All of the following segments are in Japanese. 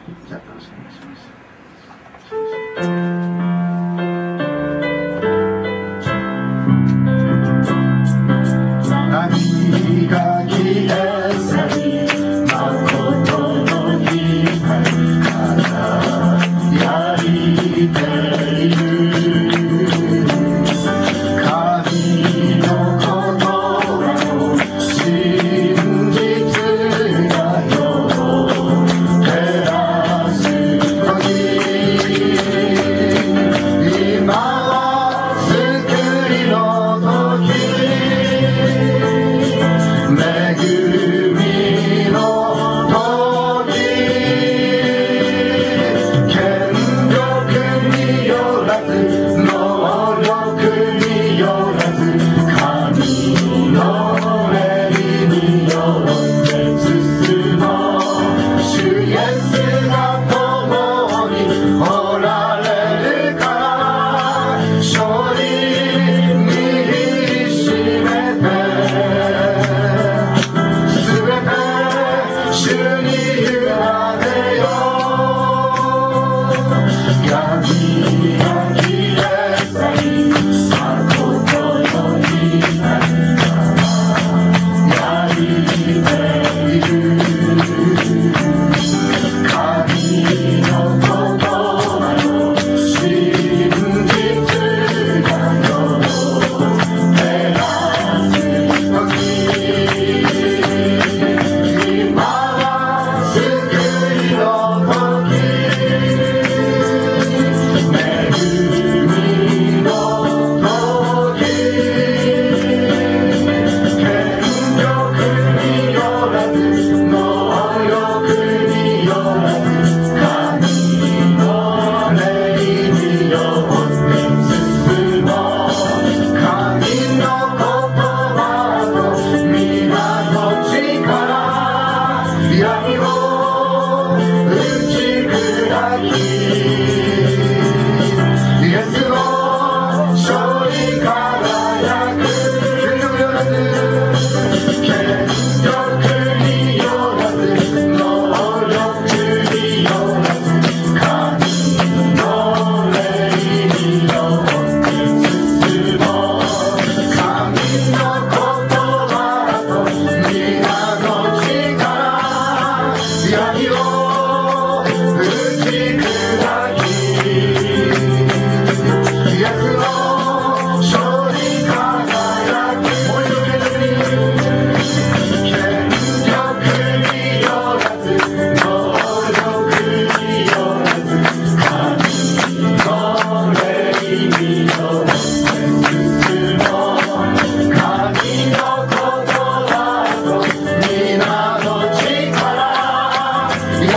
じゃあよろしくお願いします。何が消え去り誠の光輝いている神の言葉の真実が世を照らす時今は救いの時恵みの時権力によらず能力によらず神の霊によって進もう主イエスが共におられるから勝利握りしめて全て主に委ねよう闇が消え去り誠の光輝いている神の言葉の真実が世を照らす時今は救いの時恵みの時権力によらず能力によらず神の霊によって進もう神の言葉と皆の力闇を打ち砕きイエスの勝利輝く権力によらず能力によらず神の霊によって進もう神の言葉と皆の力闇を打ち砕きイエスの勝利輝くもう一度権力によらず能力によらず神の霊によって進もう神の言葉と皆の力闇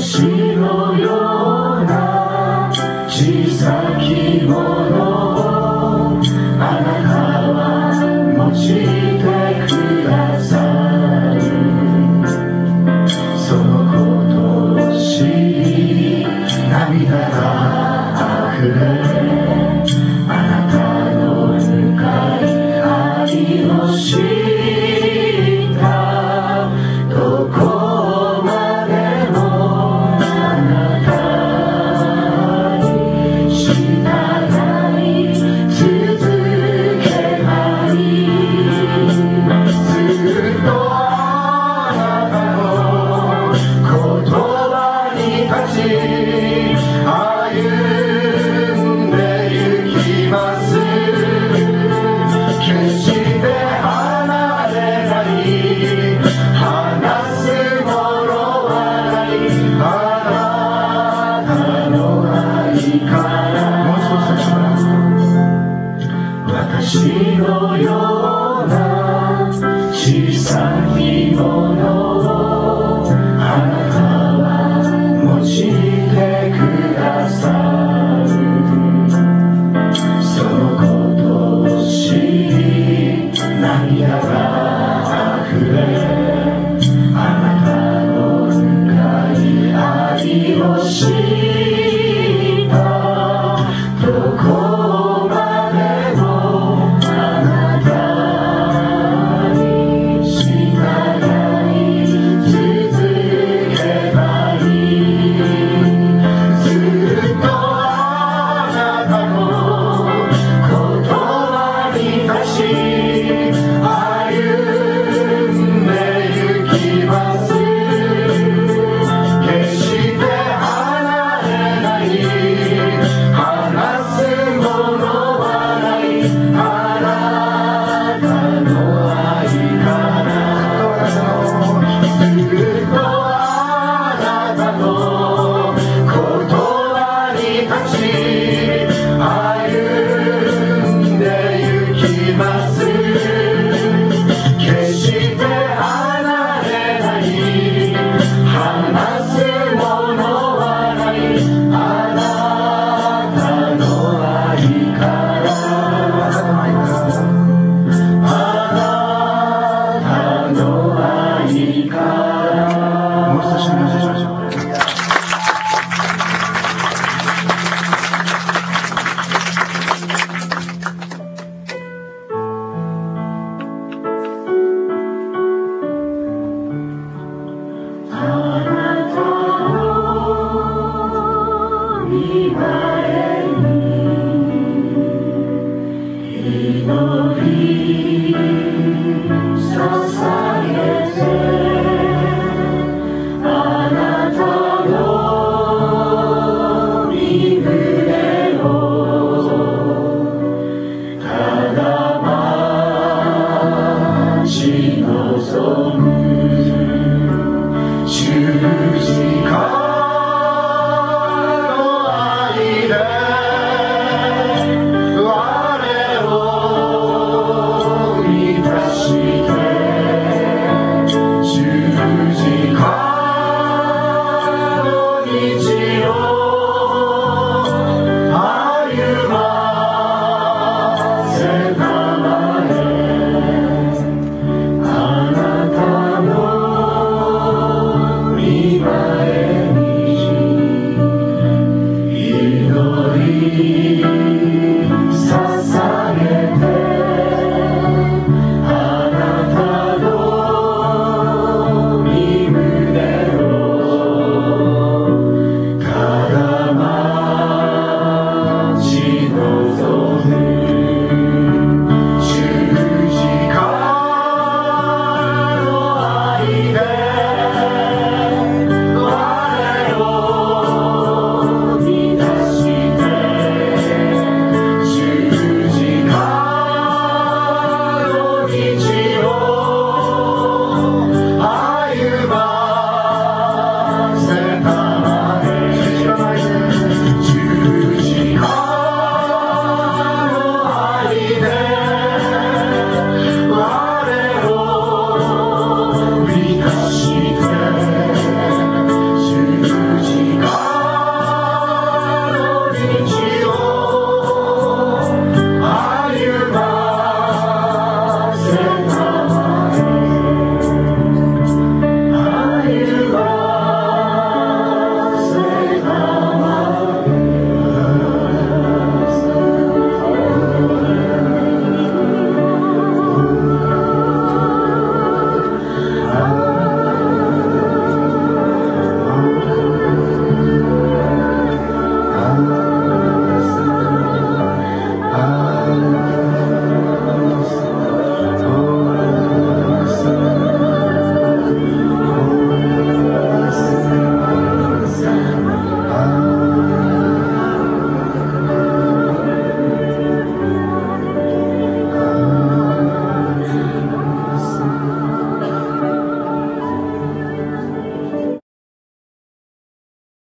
私のような小さきものをあなたは用いてくださる。そのことを知り涙が溢れ、あなたの深い愛を知ったどこまでもあなたに従い続けたい。ずっとあなたの言葉に立ち歩んでゆきます。決して離れない、離すものはない、あなたの愛から。もう一度最初から。私のような小さき